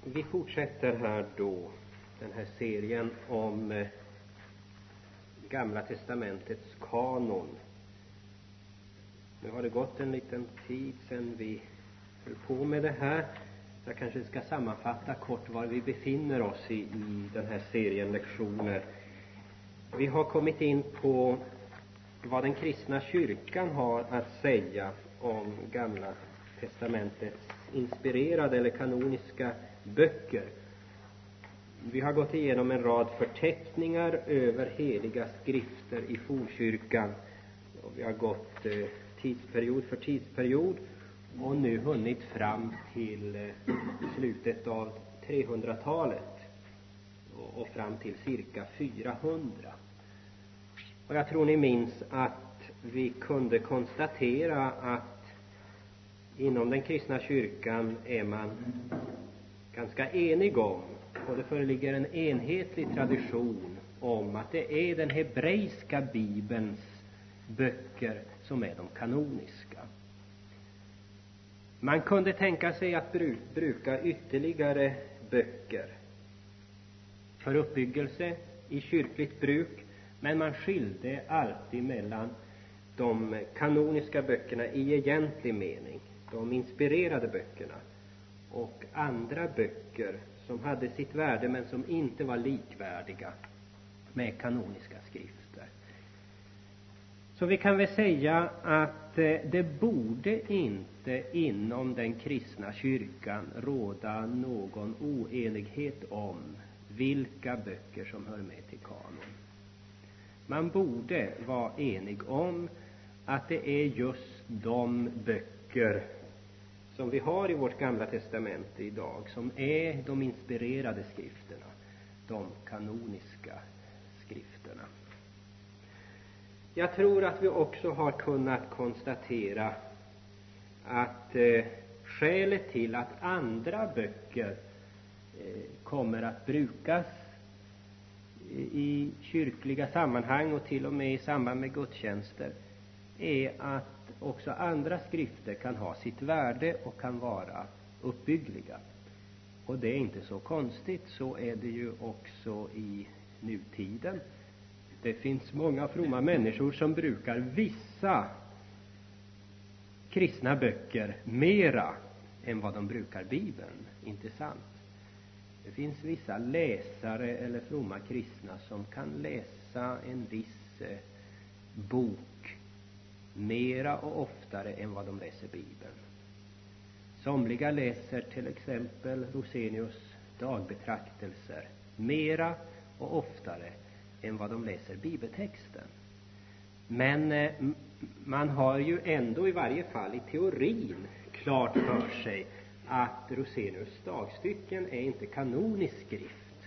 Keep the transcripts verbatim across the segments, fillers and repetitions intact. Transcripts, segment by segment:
Vi fortsätter här då den här serien om eh, Gamla testamentets kanon. Nu har det gått en liten tid sedan vi höll på med det här. Jag kanske ska sammanfatta kort var vi befinner oss i, i den här serien lektioner. Vi har kommit in på vad den kristna kyrkan har att säga om Gamla testamentets inspirerade eller kanoniska böcker. Vi har gått igenom en rad förteckningar över heliga skrifter i fornkyrkan. Och vi har gått eh, tidsperiod för tidsperiod och nu hunnit fram till eh, slutet av trehundratalet och, och fram till cirka fyrahundra. Och jag tror ni minns att vi kunde konstatera att inom den kristna kyrkan är man ganska enig om, och det föreligger en enhetlig tradition om att det är den hebreiska bibelns böcker som är de kanoniska. Man kunde tänka sig att bruka ytterligare böcker för uppbyggelse i kyrkligt bruk, men man skilde alltid mellan de kanoniska böckerna i egentlig mening, de inspirerade böckerna, och andra böcker som hade sitt värde men som inte var likvärdiga med kanoniska skrifter. Så vi kan väl säga att det borde inte inom den kristna kyrkan råda någon oenighet om vilka böcker som hör med till kanon. Man borde vara enig om att det är just de böcker som vi har i vårt Gamla testamente idag som är de inspirerade skrifterna, de kanoniska skrifterna. Jag tror att vi också har kunnat konstatera att eh, skälet till att andra böcker eh, kommer att brukas i kyrkliga sammanhang och till och med i samband med gudstjänster är att också andra skrifter kan ha sitt värde och kan vara uppbyggliga. Och det är inte så konstigt, så är det ju också i nutiden. Det finns många fromma människor som brukar vissa kristna böcker mera än vad de brukar Bibeln, inte sant? Det finns vissa läsare eller fromma kristna som kan läsa en viss eh, bok mera och oftare än vad de läser Bibeln. Somliga läser till exempel Rosenius dagbetraktelser mera och oftare än vad de läser bibeltexten. Men eh, man har ju ändå i varje fall i teorin klart för sig att Rosenius dagstycken är inte kanonisk skrift,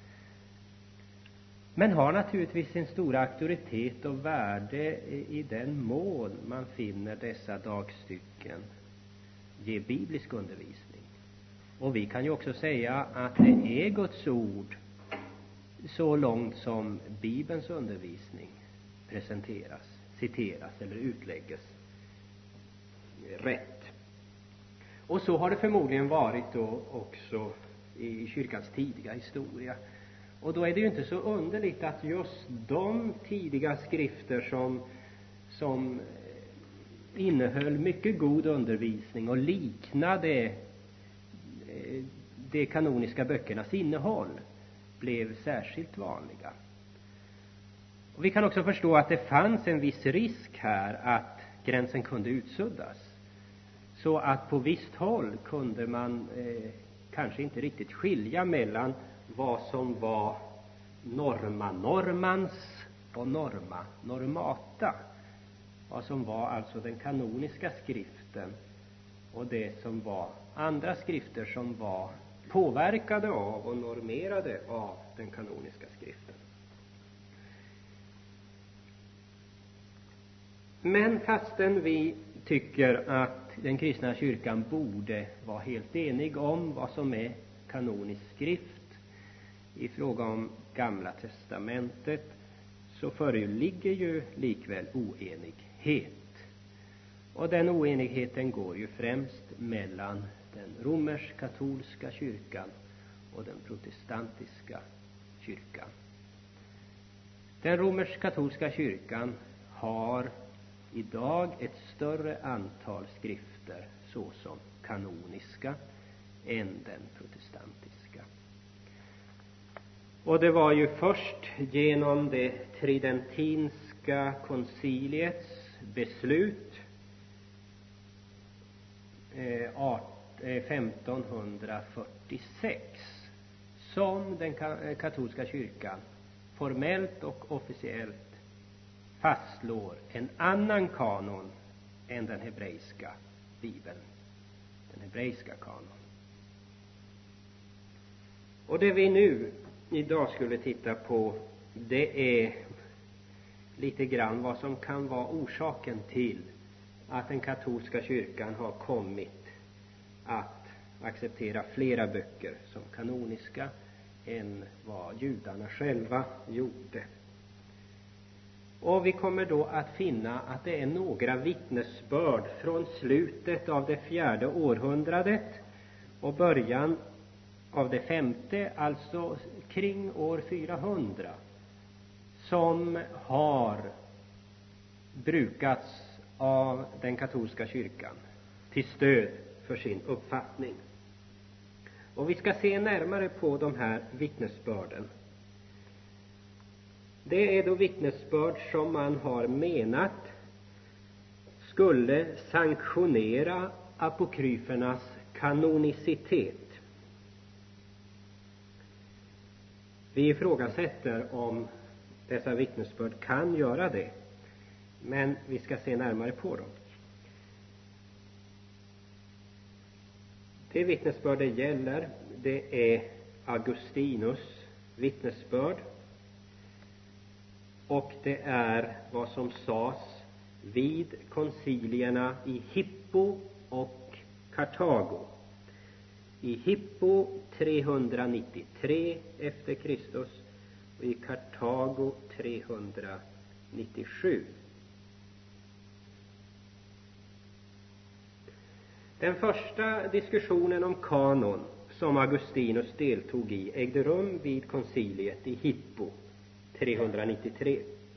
men har naturligtvis sin stora auktoritet och värde i den mån man finner dessa dagstycken ge biblisk undervisning. Och vi kan ju också säga att det är Guds ord så långt som Bibelns undervisning presenteras, citeras eller utlägges rätt. Och så har det förmodligen varit då också i kyrkans tidiga historia. Och då är det ju inte så underligt att just de tidiga skrifter som, som innehöll mycket god undervisning och liknade de kanoniska böckernas innehåll blev särskilt vanliga. Och vi kan också förstå att det fanns en viss risk här att gränsen kunde utsuddas. Så att på visst håll kunde man eh, kanske inte riktigt skilja mellan vad som var norma normans och norma normata. Vad som var alltså den kanoniska skriften och det som var andra skrifter som var påverkade av och normerade av den kanoniska skriften. Men fastän vi tycker att den kristna kyrkan borde vara helt enig om vad som är kanonisk skrift i fråga om Gamla testamentet, så föreligger ju likväl oenighet. Och den oenigheten går ju främst mellan den romersk-katolska kyrkan och den protestantiska kyrkan. Den romersk-katolska kyrkan har idag ett större antal skrifter såsom kanoniska än den protestantiska. Och det var ju först genom det tridentinska konciliets beslut femtonhundrafyrtiosex som den katolska kyrkan formellt och officiellt fastslår en annan kanon än den hebreiska bibeln, den hebreiska kanon. Och det vi nu idag skulle titta på, det är lite grann vad som kan vara orsaken till att den katolska kyrkan har kommit att acceptera flera böcker som kanoniska än vad judarna själva gjorde. Och vi kommer då att finna att det är några vittnesbörd från slutet av det fjärde århundradet och början av det femte, alltså kring år fyrahundra, som har brukats av den katolska kyrkan till stöd för sin uppfattning. Och vi ska se närmare på de här vittnesbörden. Det är då vittnesbörd som man har menat skulle sanktionera apokryfernas kanonicitet. Vi ifrågasätter om dessa vittnesbörd kan göra det, men vi ska se närmare på dem. Det vittnesbörd det gäller, det är Augustinus vittnesbörd, och det är vad som sades vid koncilierna i Hippo och Kartago. I Hippo trehundranittiotre efter Kristus och i Kartago trehundranittiosju. Den första diskussionen om kanon som Augustinus deltog i ägde rum vid konciliet i Hippo trehundranittiotre.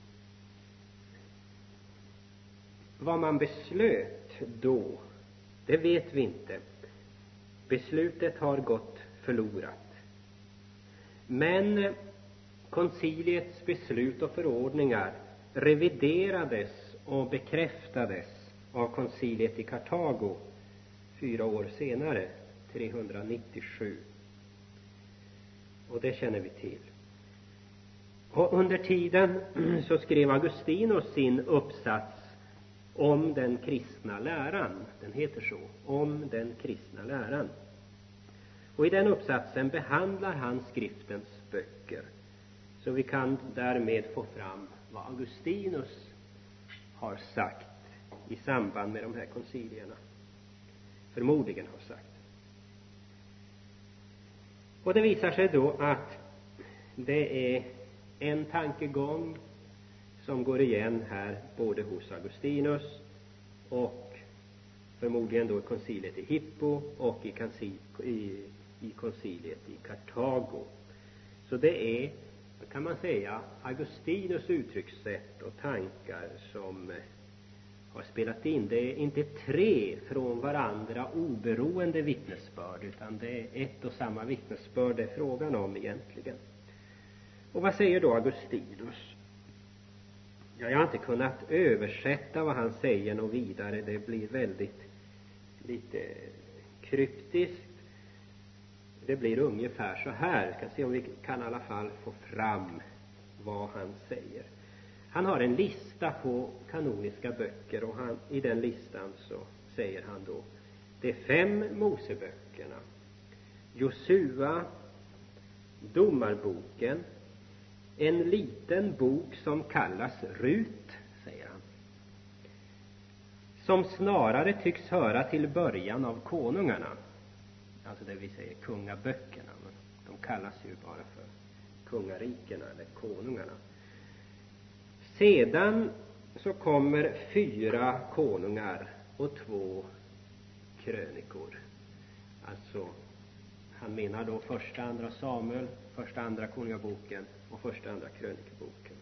Vad man beslöt då, det vet vi inte. Beslutet har gått förlorat. Men konciliets beslut och förordningar reviderades och bekräftades av konciliet i Kartago fyra år senare, trehundranittiosju. Och det känner vi till. Och under tiden så skrev Augustinus sin uppsats om den kristna läran. Den heter så, om den kristna läran. Och i den uppsatsen behandlar han skriftens böcker. Så vi kan därmed få fram vad Augustinus har sagt i samband med de här koncilierna. Förmodligen har sagt. Och det visar sig då att det är en tankegång som går igen här både hos Augustinus och förmodligen då i konciliet i Hippo och i, i, i konciliet i Kartago. Så det är, kan man säga, Augustinus uttryckssätt och tankar som har spelat in. Det är inte tre från varandra oberoende vittnesbörd, utan det är ett och samma vittnesbörd det är frågan om egentligen. Och vad säger då Augustinus? Ja, jag har inte kunnat översätta vad han säger något vidare. Det blir väldigt lite kryptiskt. Det blir ungefär så här. Jag ska se om vi kan i alla fall få fram vad han säger. Han har en lista på kanoniska böcker, och han, i den listan så säger han då de fem Moseböckerna, Josua, Domarboken, en liten bok som kallas Rut, säger han, som snarare tycks höra till början av konungarna, alltså det vi säger kungaböckerna, men de kallas ju bara för kungarikena eller konungarna. Sedan så kommer fyra konungar och två krönikor, alltså Han menar då första, andra Samuel, första, andra Konungaboken och första, andra Krönikeboken.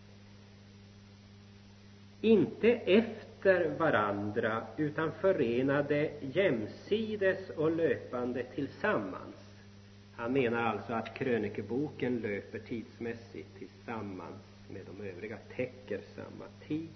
Inte efter varandra utan förenade jämsides och löpande tillsammans. Han menar alltså att Krönikeboken löper tidsmässigt tillsammans med de övriga, täcker samma tid.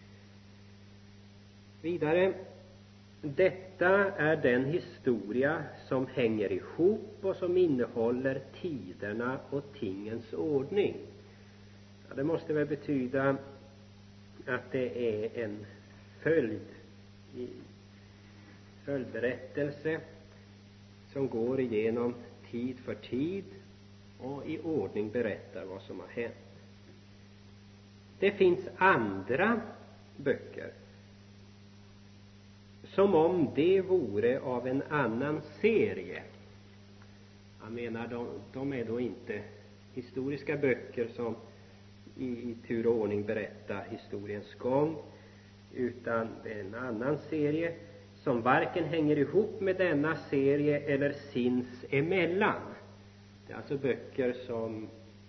Vidare, detta är den historia som hänger ihop och som innehåller tiderna och tingens ordning. Ja, det måste väl betyda att det är en följd, följdberättelse som går igenom tid för tid och i ordning berättar vad som har hänt. Det finns andra böcker som om det vore av en annan serie. Jag menar, de, de är då inte historiska böcker som i, i tur och ordning berättar historiens gång, utan det är en annan serie som varken hänger ihop med denna serie eller sins emellan. Det är alltså böcker som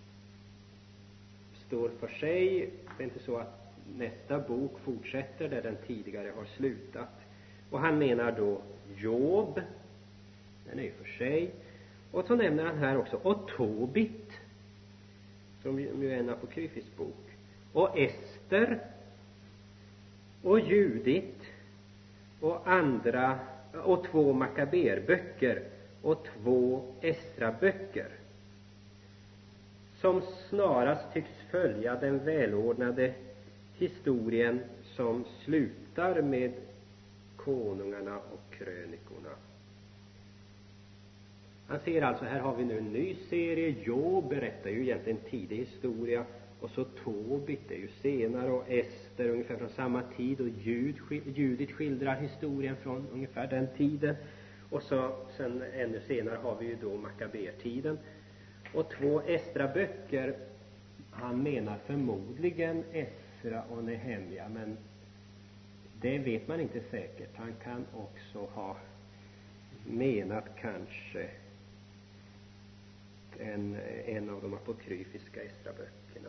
står för sig. Det är inte så att nästa bok fortsätter där den tidigare har slutat. Och han menar då Job, den är ju för sig. Och så nämner han här också och Tobit, som ju är en apokryfisk bok, och Ester och Judit och andra, och två Makaberböcker och två Esra-böcker, som snarast tycks följa den välordnade historien som slutar med konungarna och krönikorna. Han ser alltså, här har vi nu en ny serie. Job berättar ju egentligen tidig historia, och så Tobit är ju senare, och Ester ungefär från samma tid, och Jud, Judit skildrar historien från ungefär den tiden, och så sen ännu senare har vi ju då Makabertiden. Och två Esra-böcker, han menar förmodligen Esra och Nehemja, men det vet man inte säkert. Han kan också ha menat kanske en, en av de apokryfiska Esra-böckerna.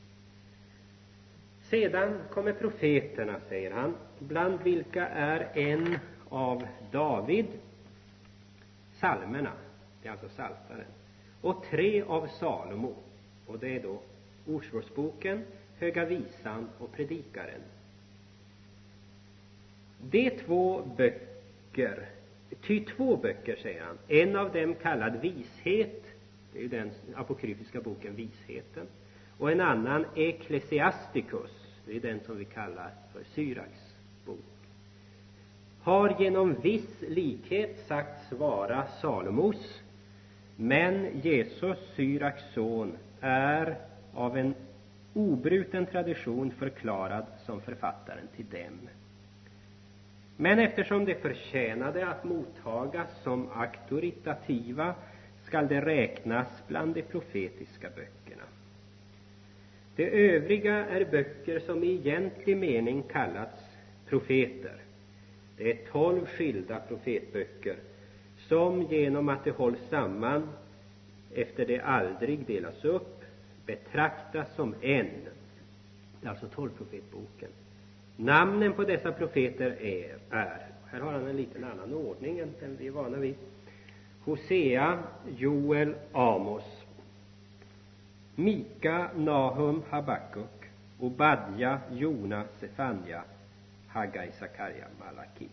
Sedan kommer profeterna, säger han, bland vilka är en av David, psalmerna, det är alltså Psaltaren, och tre av Salomo, och det är då Ordspråksboken, Höga visan och Predikaren. De två böcker, ty två böcker, säger han, en av dem kallad Vishet, det är ju den apokryfiska boken Visheten, och en annan Ecclesiasticus, det är den som vi kallar för Syraks bok, har genom viss likhet sagts vara Salomos, men Jesus, Syraks son, är av en obruten tradition förklarad som författaren till dem. Men eftersom det förtjänade att mottagas som auktoritativa skall det räknas bland de profetiska böckerna. De övriga är böcker som i egentlig mening kallats profeter. Det är tolv skilda profetböcker som genom att de hålls samman efter det aldrig delas upp betraktas som en. Det är alltså tolvprofetboken. Namnen på dessa profeter är, är, här har han en liten annan ordning än den vi är vana vid: Hosea, Joel, Amos, Mika, Nahum, Habakuk, Obadja, Jona, Sefanja, Haggai, Sakarja, Malaki.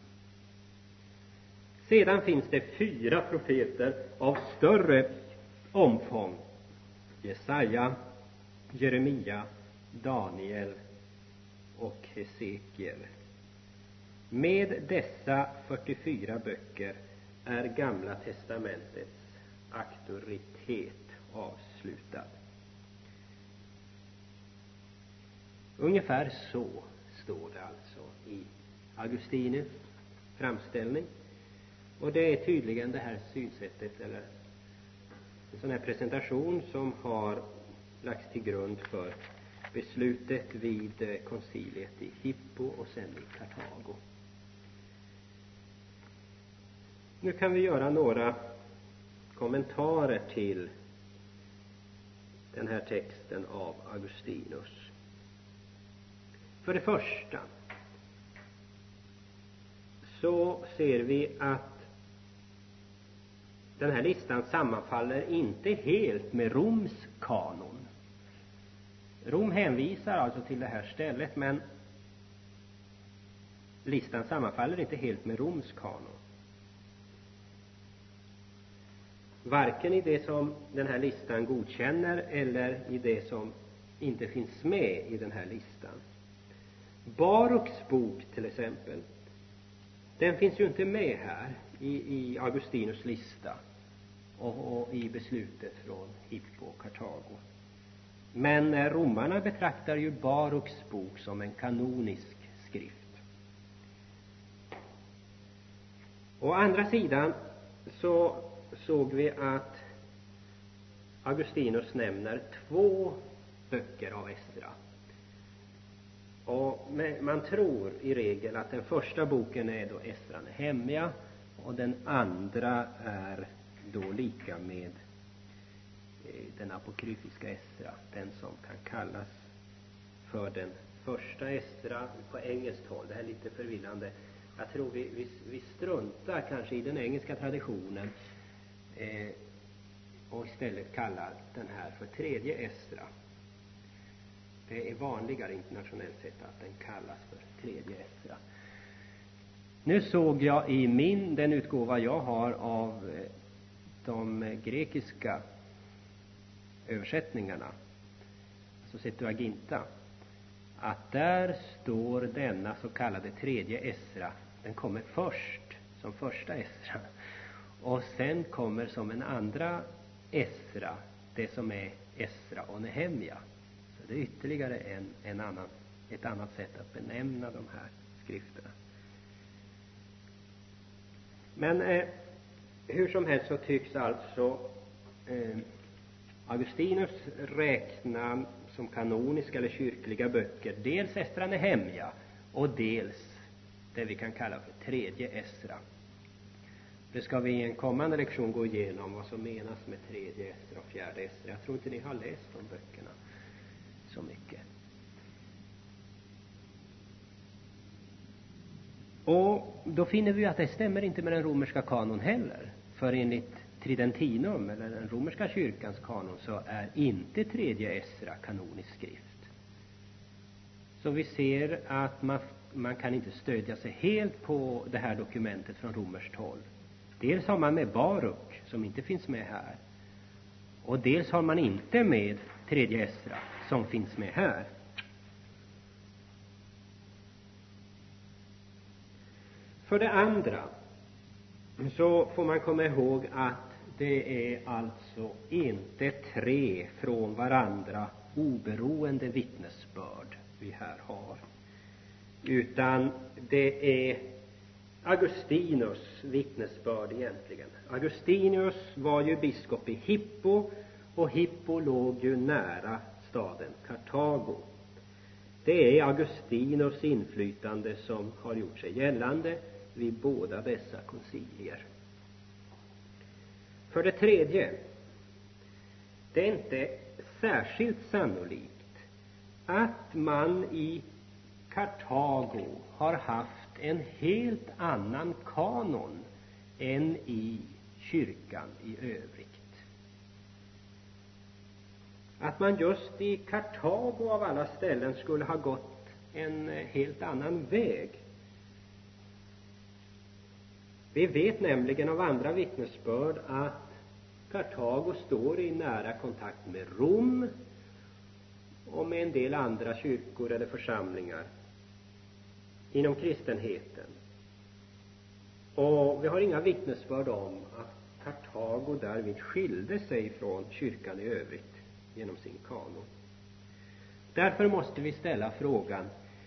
Sedan finns det fyra profeter av större omfång: Jesaja, Jeremia, Daniel och Hesekiel. Med dessa fyrtiofyra böcker är Gamla testamentets auktoritet avslutad. Ungefär så står det alltså i Augustinus framställning. Och det är tydligen det här synsättet, eller en sån här presentation, som har lagts till grund för beslutet vid konciliet i Hippo och sen i Kartago. Nu kan vi göra några kommentarer till den här texten av Augustinus. För det första så ser vi att den här listan sammanfaller inte helt med Roms kanon. Rom hänvisar alltså till det här stället, men listan sammanfaller inte helt med Roms kanon. Varken i det som den här listan godkänner eller i det som inte finns med i den här listan. Baruks bok till exempel, den finns ju inte med här i, i Augustinus lista och, och i beslutet från Hippo och Kartago. Men romarna betraktar ju Baruks bok som en kanonisk skrift. Å andra sidan så såg vi att Augustinus nämner två böcker av Esdra. Och man tror i regel att den första boken är då Esdra Nehemja och den andra är då lika med den apokryfiska Esdra, den som kan kallas för den första Esdra på engelskt håll. Det här är lite förvillande. Jag tror vi, vi, vi struntar kanske i den engelska traditionen eh, och istället kallar den här för tredje Esdra. Det är vanligare internationellt sett att den kallas för tredje Esdra. Nu såg jag i min, den utgåva jag har av de grekiska översättningarna, alltså Septuaginta, att där står denna så kallade tredje Esdra, den kommer först som första Esdra och sen kommer som en andra Esdra det som är Esdra och Nehemja. Så det är ytterligare en, en annan, ett annat sätt att benämna de här skrifterna. Men eh, hur som helst så tycks alltså eh, Augustinus räkna som kanoniska eller kyrkliga böcker dels Esdra Nehemja och dels det vi kan kalla för tredje Esdra. Det ska vi i en kommande lektion gå igenom vad som menas med tredje Esdra och fjärde Esdra. Jag tror inte ni har läst de böckerna så mycket. Och då finner vi att det stämmer inte med den romerska kanon heller. För enligt Tridentinum, eller den romerska kyrkans kanon, så är inte tredje Esdra kanonisk skrift. Så vi ser att man, man kan inte stödja sig helt på det här dokumentet från romerskt håll. Dels har man med Baruk, som inte finns med här. Och dels har man inte med tredje Esdra, som finns med här. För det andra så får man komma ihåg att det är alltså inte tre från varandra oberoende vittnesbörd vi här har. Utan det är Augustinus vittnesbörd egentligen. Augustinus var ju biskop i Hippo och Hippo låg ju nära staden Kartago. Det är Augustinus inflytande som har gjort sig gällande vid båda dessa koncilier. För det tredje, det är inte särskilt sannolikt att man i Kartago har haft en helt annan kanon än i kyrkan i övrigt. Att man just i Kartago av alla ställen skulle ha gått en helt annan väg. Vi vet nämligen av andra vittnesbörd att Kartago står i nära kontakt med Rom och med en del andra kyrkor eller församlingar inom kristenheten. Och vi har inga vittnesbörd om att Kartago därvid skilde sig från kyrkan i övrigt genom sin kanon. Därför måste vi ställa frågan: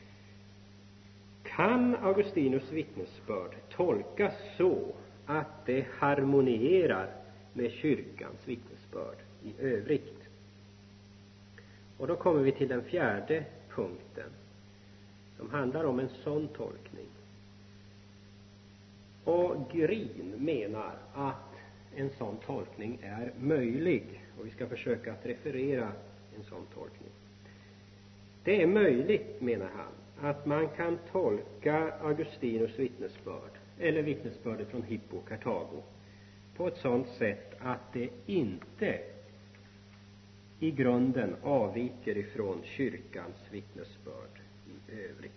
kan Augustinus vittnesbörd tolkas så att det harmonierar med kyrkans vittnesbörd i övrigt? Och då kommer vi till den fjärde punkten som handlar om en sån tolkning. Och Green menar att en sån tolkning är möjlig. Och vi ska försöka att referera en sån tolkning. Det är möjligt, menar han, att man kan tolka Augustinus vittnesbörd, eller vittnesbördet från Hippo Karthago, på ett sådant sätt att det inte i grunden avviker ifrån kyrkans vittnesbörd i övrigt.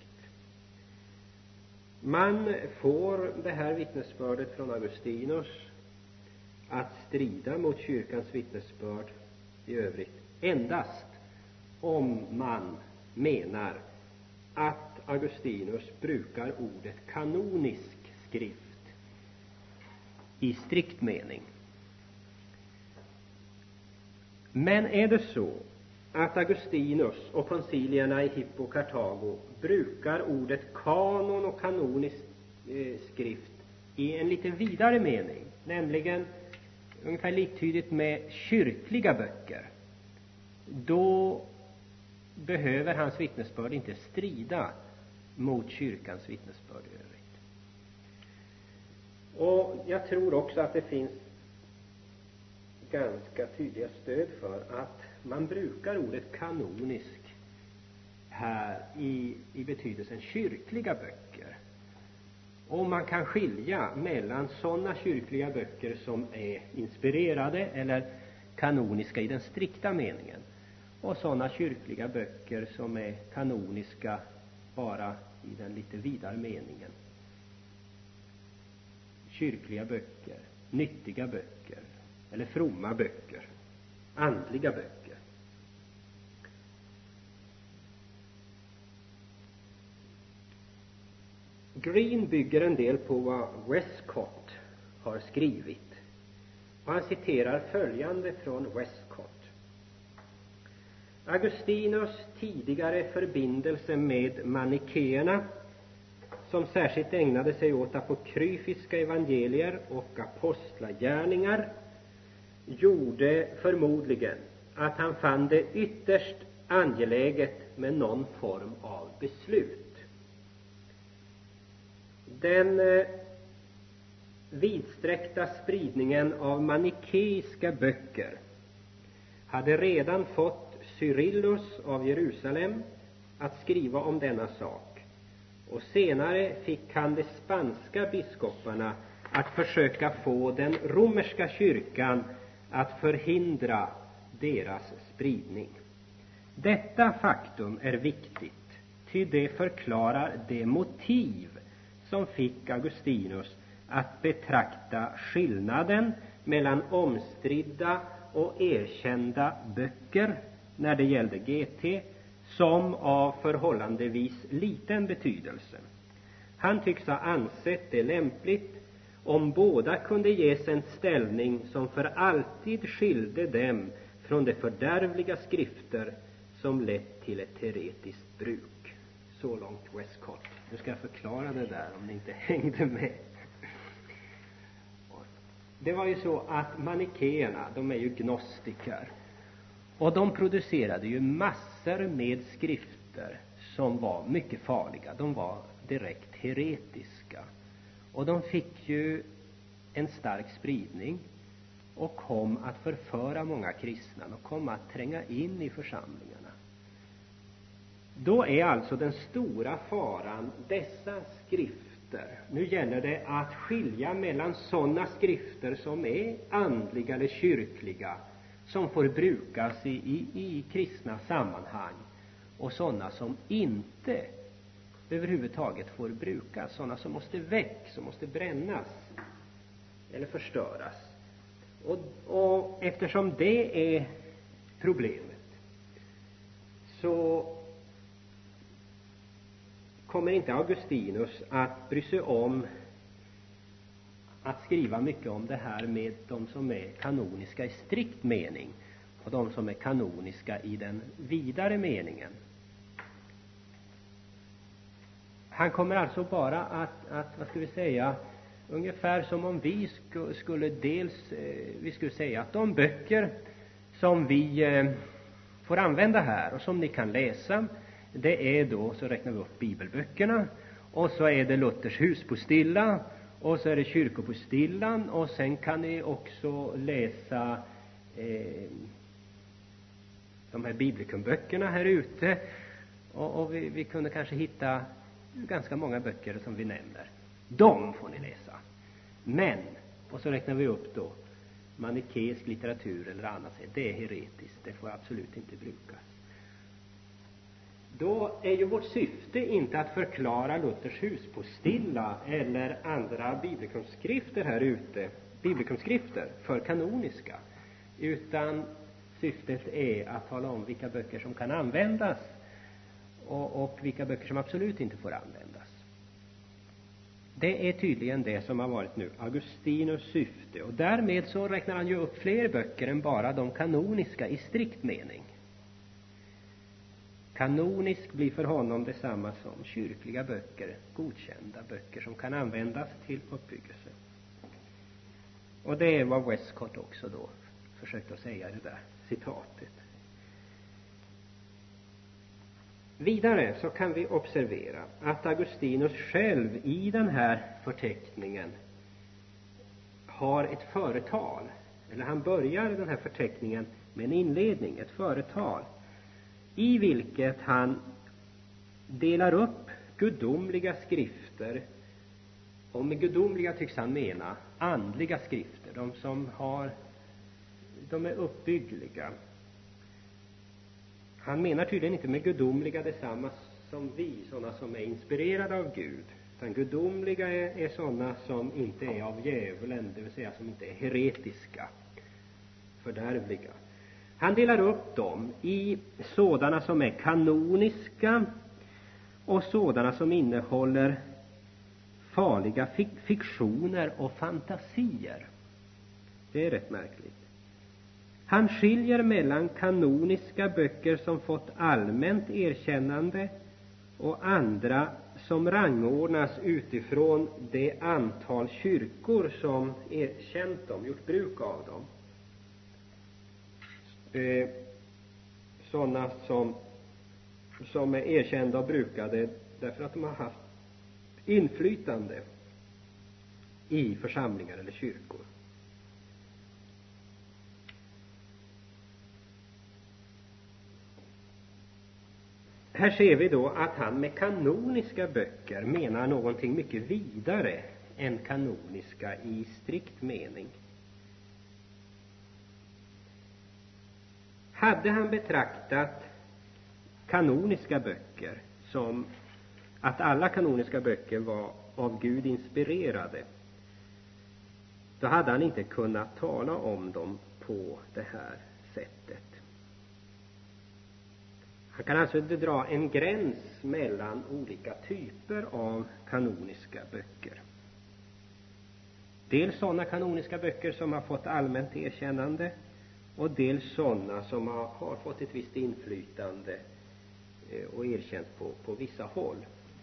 Man får det här vittnesbördet från Augustinus att strida mot kyrkans vittnesbörd i övrigt endast om man menar att Augustinus brukar ordet kanonisk skrift i strikt mening. Men är det så att Augustinus och koncilierna i Hippo Karthago brukar ordet kanon och kanonisk eh, skrift i en lite vidare mening, nämligen ungefär liktydigt med kyrkliga böcker, då behöver hans vittnesbörd inte strida mot kyrkans vittnesbörd i övrigt. Och jag tror också att det finns ganska tydliga stöd för att man brukar ordet kanonisk här i, i betydelsen kyrkliga böcker. Och man kan skilja mellan sådana kyrkliga böcker som är inspirerade eller kanoniska i den strikta meningen, och sådana kyrkliga böcker som är kanoniska bara i den lite vidare meningen. Kyrkliga böcker, nyttiga böcker, eller fromma böcker, andliga böcker. Green bygger en del på vad Westcott har skrivit. Och han citerar följande från Westcott. Augustinus tidigare förbindelse med manikéerna, som särskilt ägnade sig åt apokryfiska evangelier och apostlagärningar, gjorde förmodligen att han fann det ytterst angeläget med någon form av beslut. Den eh, vidsträckta spridningen av manikeiska böcker hade redan fått Cyrillus av Jerusalem att skriva om denna sak, och senare fick han de spanska biskoparna att försöka få den romerska kyrkan att förhindra deras spridning. Detta faktum är viktigt, ty det förklarar det motiv som fick Augustinus att betrakta skillnaden mellan omstridda och erkända böcker när det gällde G T som av förhållandevis liten betydelse. Han tycks ha ansett det lämpligt om båda kunde ges en ställning som för alltid skilde dem från de fördärvliga skrifter som lett till ett heretiskt bruk. Så långt Westcott. Nu ska jag förklara det där om ni inte hängde med. Det var ju så att manikéerna, de är ju gnostiker. Och de producerade ju massor med skrifter som var mycket farliga. De var direkt heretiska. Och de fick ju en stark spridning och kom att förföra många kristna och kom att tränga in i församlingarna. Då är alltså den stora faran dessa skrifter. Nu gäller det att skilja mellan sådana skrifter som är andliga eller kyrkliga, som får brukas i, i, i kristna sammanhang, och sådana som inte överhuvudtaget får brukas, sådana som måste väck, som måste brännas eller förstöras. Och, och eftersom det är problemet, så kommer inte Augustinus att bry sig om att skriva mycket om det här med de som är kanoniska i strikt mening och de som är kanoniska i den vidare meningen. Han kommer alltså bara att, att vad ska vi säga, ungefär som om vi skulle dels, eh, vi skulle säga att de böcker som vi eh, får använda här och som ni kan läsa, det är då, så räknar vi upp bibelböckerna, och så är det Luthers husbostilla, Och så är det kyrkopostillan, och sen kan ni också läsa eh, de här biblikumböckerna här ute. Och, och vi, vi kunde kanske hitta ganska många böcker som vi nämner. De får ni läsa. Men, och så räknar vi upp då, manikeisk litteratur eller annat, det är heretiskt, det får absolut inte brukas. Då är ju vårt syfte inte att förklara Luthers huspostilla eller andra biblikumskrifter här ute, biblikumskrifter för kanoniska, utan syftet är att tala om vilka böcker som kan användas och, och vilka böcker som absolut inte får användas. Det är tydligen det som har varit nu Augustinus syfte, och därmed så räknar han ju upp fler böcker än bara de kanoniska i strikt mening. Kanonisk blir för honom detsamma som kyrkliga böcker, godkända böcker som kan användas till uppbyggelse. Och det är vad Westcott också då försökte att säga i det där citatet. Vidare så kan vi observera att Augustinus själv i den här förteckningen har ett företal, eller han börjar den här förteckningen med en inledning, ett företal, i vilket han delar upp gudomliga skrifter, och med gudomliga tycks han mena andliga skrifter, de som har, de är uppbyggliga. Han menar tydligen inte med gudomliga detsamma som vi, sådana som är inspirerade av Gud, utan gudomliga är, är sådana som inte är av djävulen, det vill säga som inte är heretiska, fördärvliga. Han delar upp dem i sådana som är kanoniska och sådana som innehåller farliga fik- fiktioner och fantasier. Det är rätt märkligt. Han skiljer mellan kanoniska böcker som fått allmänt erkännande och andra som rangordnas utifrån det antal kyrkor som erkänt dem, gjort bruk av dem. Eh, sådana som, som är erkända och brukade därför att de har haft inflytande i församlingar eller kyrkor. Här ser vi då att han med kanoniska böcker menar någonting mycket vidare än kanoniska i strikt mening. Hade han betraktat kanoniska böcker som att alla kanoniska böcker var av Gud inspirerade, då hade han inte kunnat tala om dem på det här sättet. Han kan alltså inte dra en gräns mellan olika typer av kanoniska böcker. Dels sådana kanoniska böcker som har fått allmänt erkännande, och dels sådana som har, har fått ett visst inflytande och erkänt på, på vissa håll.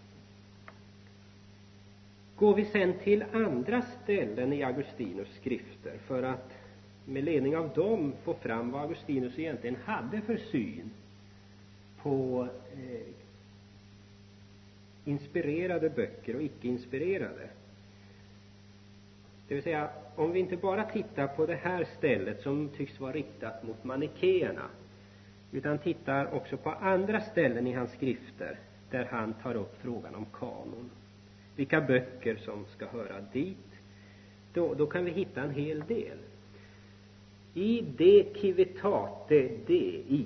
Går vi sen till andra ställen i Augustinus skrifter för att med ledning av dem få fram vad Augustinus egentligen hade för syn på eh, inspirerade böcker och icke inspirerade. Det vill säga, om vi inte bara tittar på det här stället som tycks vara riktat mot manikeerna, utan tittar också på andra ställen i hans skrifter där han tar upp frågan om kanon, vilka böcker som ska höra dit, då, då kan vi hitta en hel del. I De Civitate Dei,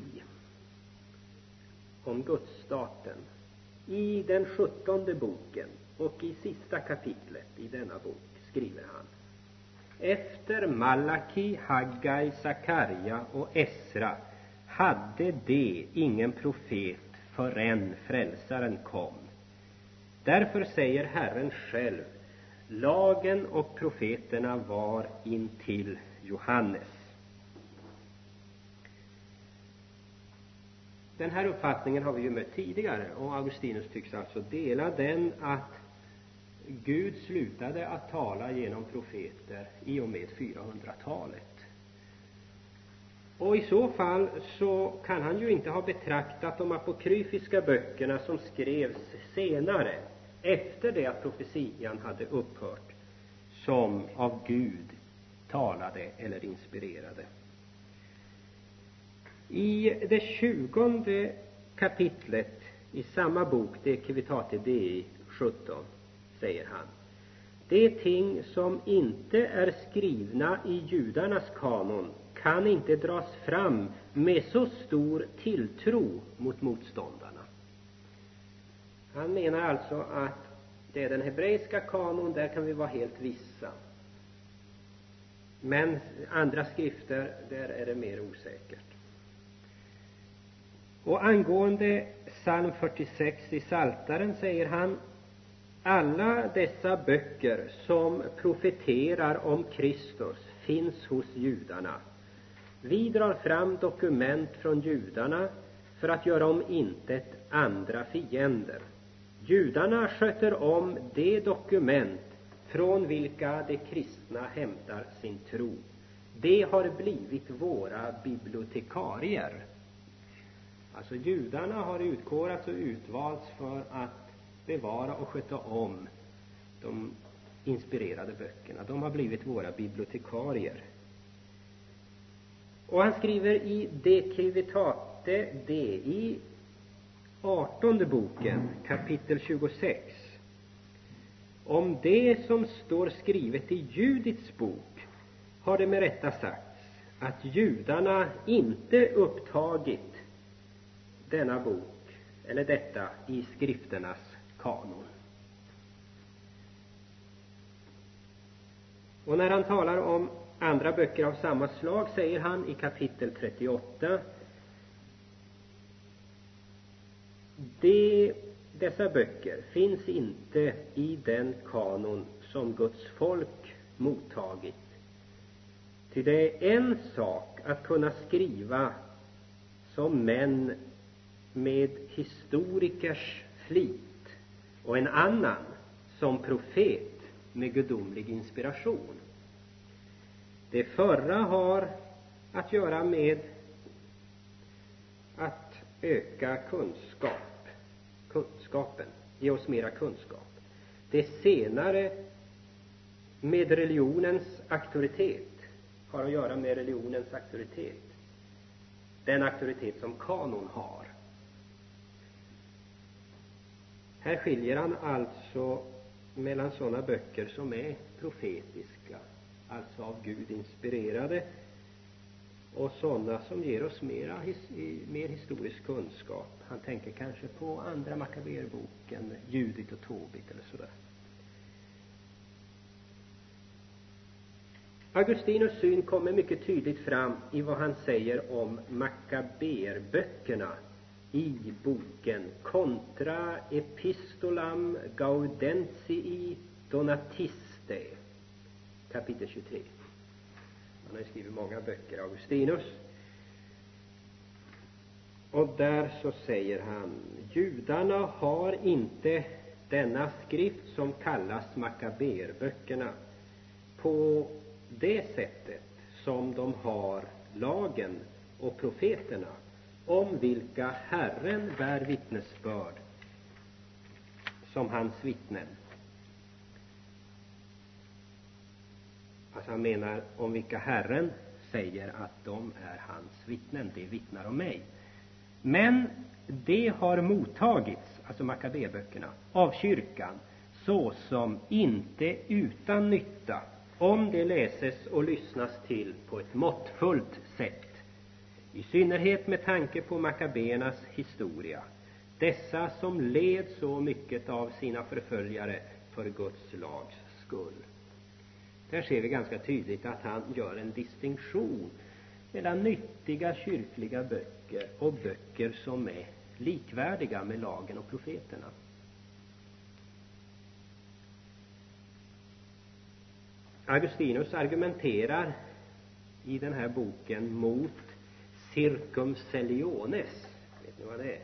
om Gudsstaten, i den sjuttonde boken och i sista kapitlet i denna bok skriver han: efter Malaki, Haggai, Sakarja och Esra hade de ingen profet förrän frälsaren kom. Därför säger Herren själv: lagen och profeterna var intill Johannes. Den här uppfattningen har vi ju mött tidigare, och Augustinus tycks alltså dela den, att Gud slutade att tala genom profeter i och med fyrahundratalet. Och i så fall så kan han ju inte ha betraktat de apokryfiska böckerna som skrevs senare, efter det att profetian hade upphört, som av Gud talade eller inspirerade. I det tjugonde kapitlet i samma bok, De Civitate Dei sjutton, säger han: de ting som inte är skrivna i judarnas kanon kan inte dras fram med så stor tilltro mot motståndarna. Han menar alltså att det är den hebreiska kanon, där kan vi vara helt vissa. Men andra skrifter, där är det mer osäkert. Och angående psalm fyrtiosex i Psaltaren säger han: alla dessa böcker som profeterar om Kristus finns hos judarna. Vi drar fram dokument från judarna för att göra om intet andra fiender. Judarna sköter om de dokument från vilka de kristna hämtar sin tro. De har blivit våra bibliotekarier. Alltså judarna har utkorats och utvalts för att bevara och sköta om de inspirerade böckerna. De har blivit våra bibliotekarier. Och han skriver i De Civitate Dei, artonde boken, kapitel tjugosex, om det som står skrivet i Judits bok har det med rätta sagts att judarna inte upptagit denna bok eller detta i skrifternas kanon. Och när han talar om andra böcker av samma slag säger han i kapitel trettioåtta: De, dessa böcker finns inte i den kanon som Guds folk mottagit. Ty det är en sak att kunna skriva som män med historikers flit och en annan som profet med gudomlig inspiration. Det förra har att göra med att öka kunskap, kunskapen, ge oss mera kunskap. Det senare med religionens auktoritet har att göra med religionens auktoritet. Den auktoritet som kanon har. Här skiljer han alltså mellan sådana böcker som är profetiska, alltså av Gud inspirerade, och sådana som ger oss mera, mer historisk kunskap. Han tänker kanske på andra Makaberboken, Judit och Tobit eller sådär. Augustinus syn kommer mycket tydligt fram i vad han säger om Makaberböckerna i boken Contra Epistolam Gaudentii Donatiste, kapitel tjugotre. Han har skrivit många böcker, Augustinus. Och där så säger han: judarna har inte denna skrift som kallas Makaberböckerna på det sättet som de har lagen och profeterna, om vilka Herren bär vittnesbörd som hans vittnen. Alltså han menar om vilka Herren säger att de är hans vittnen, det vittnar om mig. Men det har mottagits, alltså Makaberböckerna, av kyrkan så som inte utan nytta, om det läses och lyssnas till på ett måttfullt sätt, i synnerhet med tanke på Makabeernas historia, dessa som led så mycket av sina förföljare för Guds lags skull. Där ser vi ganska tydligt att han gör en distinktion mellan nyttiga kyrkliga böcker och böcker som är likvärdiga med lagen och profeterna. Augustinus argumenterar i den här boken mot circumceliones. Vet ni vad det är?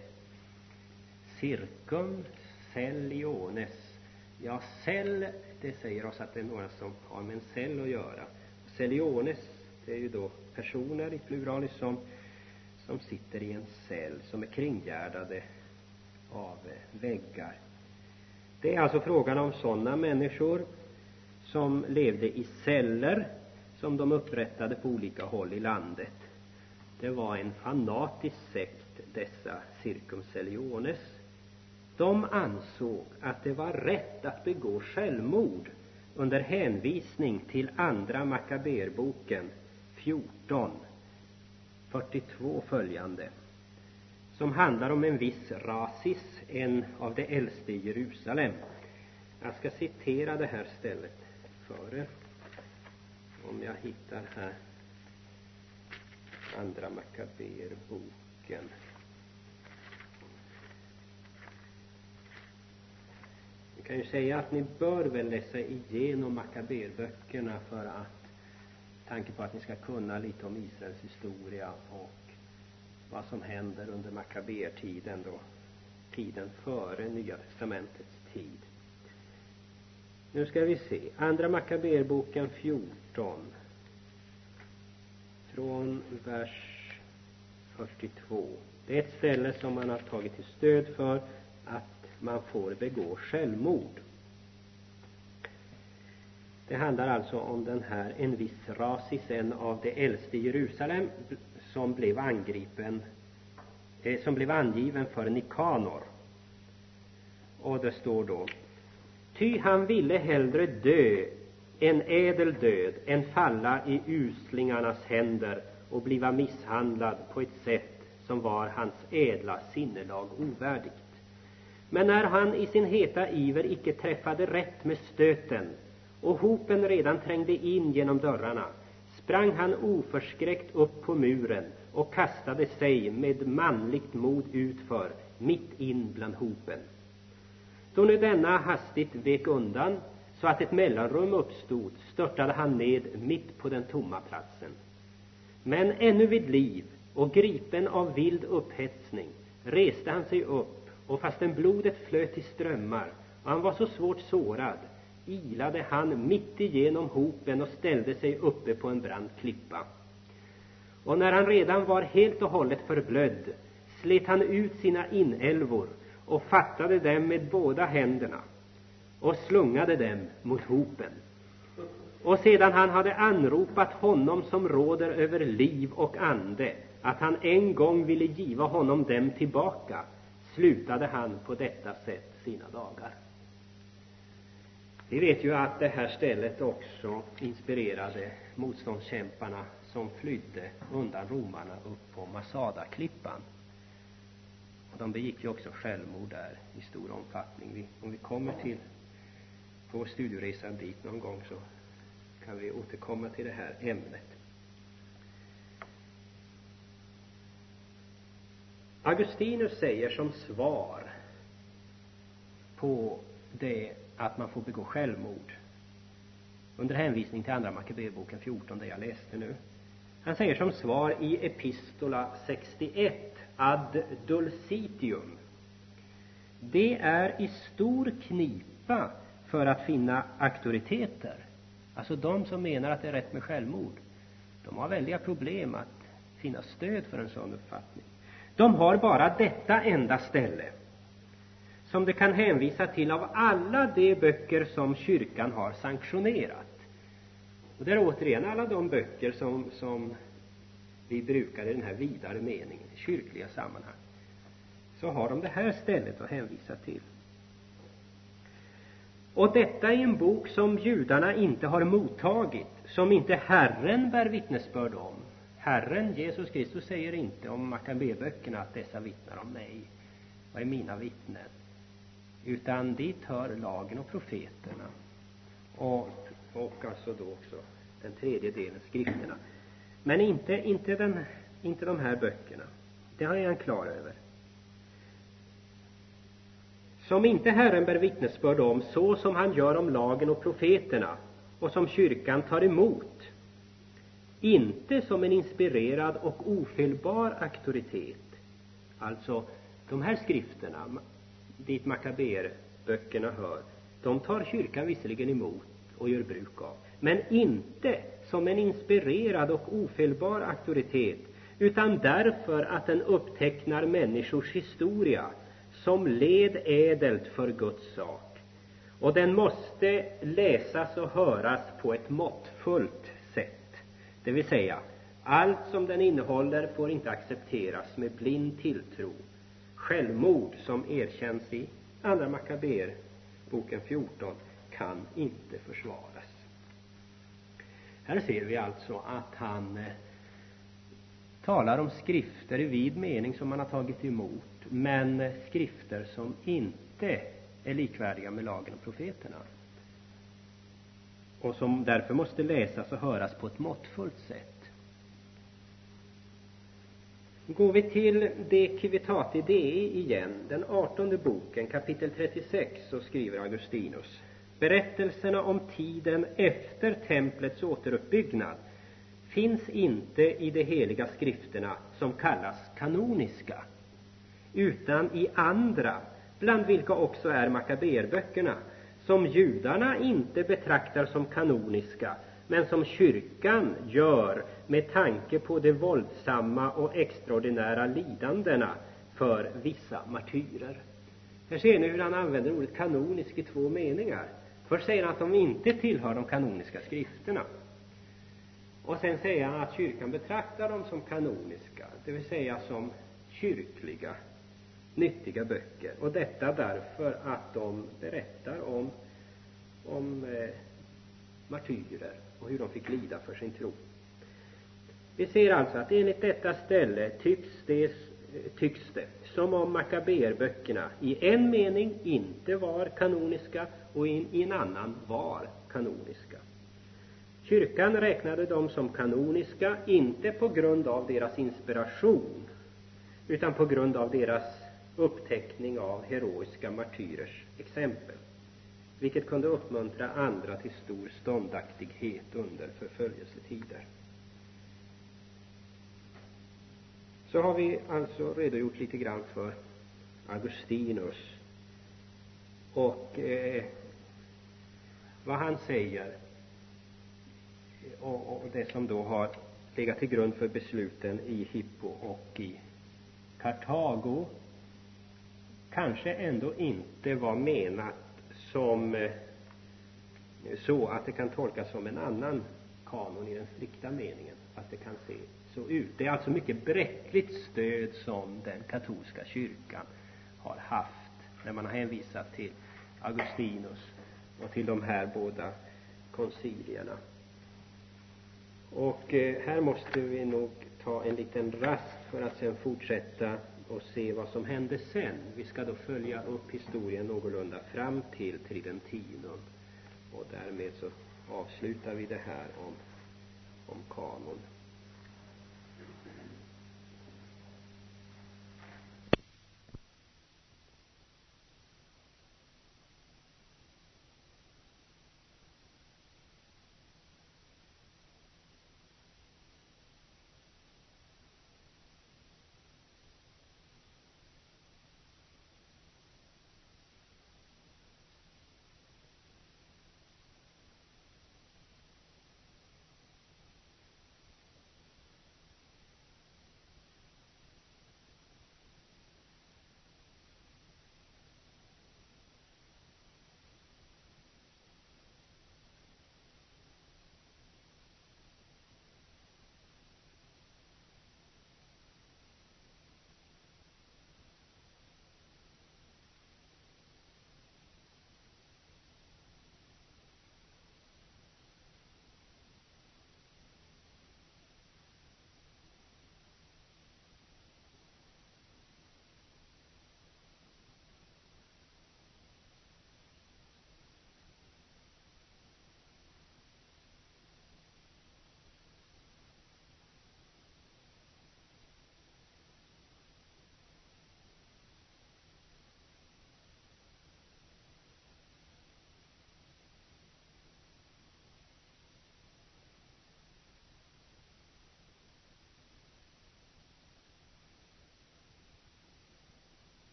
Circumceliones. Ja, cell, det säger oss att det är några som har med en cell att göra. Celiones, det är ju då personer i pluralis som, som sitter i en cell, som är kringgärdade av väggar. Det är alltså frågan om sådana människor som levde i celler som de upprättade på olika håll i landet. Det var en fanatisk sekt, dessa circumceliones. De ansåg att det var rätt att begå självmord under hänvisning till andra Makaberboken fjorton, fyrtiotvå följande, som handlar om en viss Rasis, en av de äldste i Jerusalem. Jag ska citera det här stället för er, om jag hittar här andra Makaberboken. Jag kan ju säga att ni bör väl läsa igenom Makaberböckerna för att tanke på att ni ska kunna lite om Israels historia och vad som händer under Makabertiden, då tiden före Nya testamentets tid. Nu ska vi se. Andra Makaberboken fjorton. Från vers fyrtiotvå. Det är ett ställe som man har tagit till stöd för att man får begå självmord. Det handlar alltså om den här en viss Rasis, en av de äldste i Jerusalem, som blev angripen, eh, som blev angiven för Nikanor. Och det står då: ty han ville hellre dö en ädel död än falla i uslingarnas händer och bliva misshandlad på ett sätt som var hans ädla sinnelag ovärdigt. Men när han i sin heta iver icke träffade rätt med stöten och hopen redan trängde in genom dörrarna, sprang han oförskräckt upp på muren och kastade sig med manligt mod utför, mitt in bland hopen. Då nu denna hastigt vek undan, så att ett mellanrum uppstod, störtade han ned mitt på den tomma platsen. Men ännu vid liv och gripen av vild upphetsning reste han sig upp, och fastän blodet flöt i strömmar och han var så svårt sårad, ilade han mitt igenom hopen och ställde sig uppe på en brant klippa. Och när han redan var helt och hållet förblödd, slet han ut sina inälvor och fattade dem med båda händerna och slungade dem mot hopen. Och sedan han hade anropat honom som råder över liv och ande, att han en gång ville giva honom dem tillbaka, slutade han på detta sätt sina dagar. Vi vet ju att det här stället också inspirerade motståndskämparna som flydde undan romarna upp på Masada-klippan. Och de begick ju också självmord där i stor omfattning. Vi, om vi kommer till vår studieresa dit någon gång, så kan vi återkomma till det här ämnet. Augustinus säger som svar på det att man får begå självmord, under hänvisning till andra Makaberboken fjorton, det jag läste nu. Han säger som svar i Epistola sextioett ad Dulcitium: det är i stor knipa för att finna auktoriteter. Alltså de som menar att det är rätt med självmord, de har väldiga problem att finna stöd för en sån uppfattning. De har bara detta enda ställe som det kan hänvisa till av alla de böcker som kyrkan har sanktionerat. Och det är återigen alla de böcker som, som vi brukar i den här vidare meningen, i kyrkliga sammanhang. Så har de det här stället att hänvisa till. Och detta är en bok som judarna inte har mottagit, som inte Herren bär vittnesbörd om. Herren, Jesus Kristus, säger inte om Makaberböckerna att dessa vittnar om mig och är mina vittnen. Utan dit hör lagen och profeterna. Och, och alltså då också den tredje delen, skrifterna. Men inte, inte, den, inte de här böckerna. Det har jag en klar över. Som inte Herren bär vittnesbörd om, så som han gör om lagen och profeterna, och som kyrkan tar emot. Inte som en inspirerad och ofelbar auktoritet. Alltså, de här skrifterna, dit Makaberböckerna hör, de tar kyrkan visserligen emot och gör bruk av. Men inte som en inspirerad och ofelbar auktoritet, utan därför att den upptecknar människors historia som led ädelt för Guds sak, Och den måste läsas och höras på ett måttfullt sätt. Det vill säga, allt som den innehåller får inte accepteras med blind tilltro. Självmord, som erkänns i andra Makaber, boken fjorton, kan inte försvaras. Här ser vi alltså att han eh, talar om skrifter i vid mening som man har tagit emot, men eh, skrifter som inte är likvärdiga med lagen och profeterna. Och som därför måste läsas och höras på ett måttfullt sätt. Går vi till De Civitate Dei igen, den artonde boken, kapitel trettiosex, så skriver Augustinus: berättelserna om tiden efter templets återuppbyggnad finns inte i de heliga skrifterna som kallas kanoniska, utan i andra, bland vilka också är Makaberböckerna, som judarna inte betraktar som kanoniska, men som kyrkan gör med tanke på de våldsamma och extraordinära lidandena för vissa martyrer. Här ser ni hur han använder ordet kanonisk i två meningar. Först säger han att de inte tillhör de kanoniska skrifterna. Och sen säger han att kyrkan betraktar dem som kanoniska, det vill säga som kyrkliga, nyttiga böcker. Och detta därför att de berättar om, om eh, martyrer och hur de fick lida för sin tro. Vi ser alltså att enligt detta ställe tycks det, tycks det som om Makaberböckerna i en mening inte var kanoniska och i, i en annan var kanoniska. Kyrkan räknade dem som kanoniska inte på grund av deras inspiration, utan på grund av deras uppteckning av heroiska martyrers exempel, vilket kunde uppmuntra andra till stor ståndaktighet under förföljelsetider. Så har vi alltså redogjort lite grann för Augustinus och eh, vad han säger och, och det som då har legat till grund för besluten i Hippo och i Kartago kanske ändå inte var menat som eh, så att det kan tolkas som en annan kanon i den strikta meningen, att det kan se så ut. Det är alltså mycket bräckligt stöd som den katolska kyrkan har haft när man har hänvisat till Augustinus och till de här båda koncilierna. Och eh, här måste vi nog ta en liten rast för att sen fortsätta och se vad som hände sen. Vi ska då följa upp historien någorlunda fram till Tridentinum. Och därmed så avslutar vi det här om, om kanon.